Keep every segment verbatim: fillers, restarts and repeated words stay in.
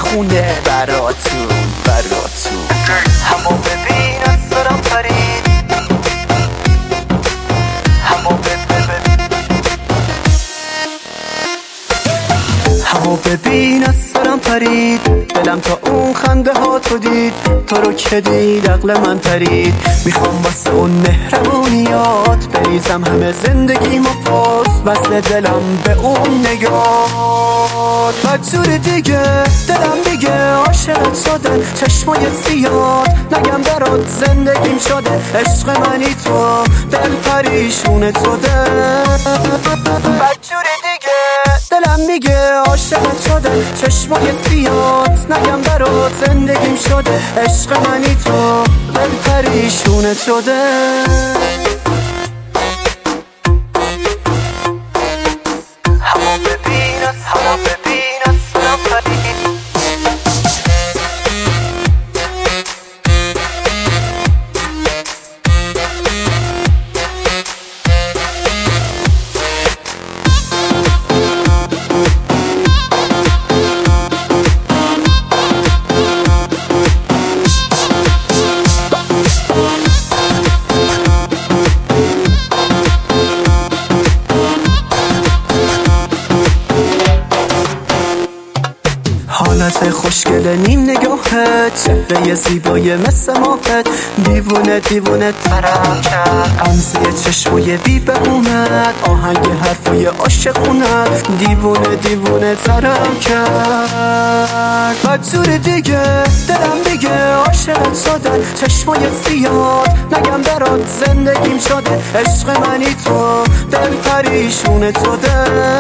خونه براتون براتون همو ببین از سرم پرید، همو ببین همو ببین از سرم پرید، دلم تا اون خنده ها تو دید، تو رو که دید عقل من پرید. میخوام واسه اون مهربونیات بریزم همه زندگیمو پاس، وصل دلم به اون نگاه. بدجور دیگه دلم دیگه عاشقت شده، چشمای سیاد نگم برات زندگیم شده. عشق منی تو دل پریشونت شده. بدجور دیگه دلم میگه عاشقت شده، چشمای سیاد نگم برات زندگیم شده. عشق منی تو دل پریشونت شده. همو ببین از همو ببین از سرم پرید. حالت خوشگل نیم نگاهت، چهره زیبای مثل ماهت، دیوونه دیوونه ترم کرد. غمزه چشمای بی بهونت، آهنگ حرفای عاشقونت، دیوونه دیوونه ترم کرد. بدجور دیگه دلم دیگه عاشقت شده، چشمای سیاد نگم برات زندگیم شده. عشق منی تو دل پریشونت شده.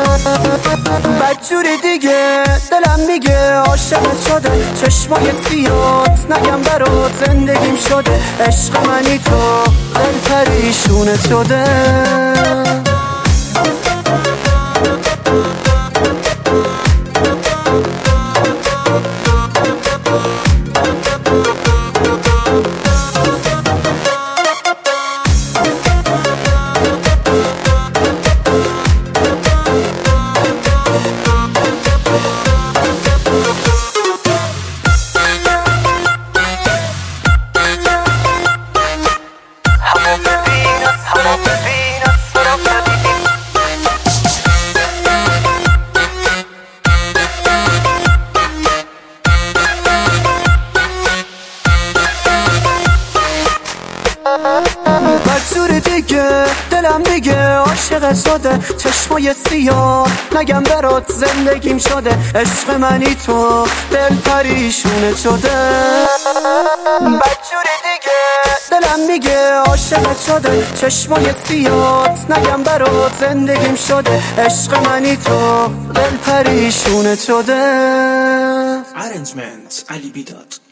بدجور دیگه دلم میگه عاشقت شده، چشمای سیاد نگم برات زندگیم شده. عشق منی تو دل پریشونت شده. بدجور دیگه دلم دیگه عاشقت شده، چشمای سیاه نگم برات زندگیم شده. عشق منی تو دل پریشونت شده. بدجور دیگه دلم میگه عاشقت شده، چشمای سیاه نگم برات زندگیم شده. عشق منی تو دل پریشونت شده. Arrangement علی بیداد.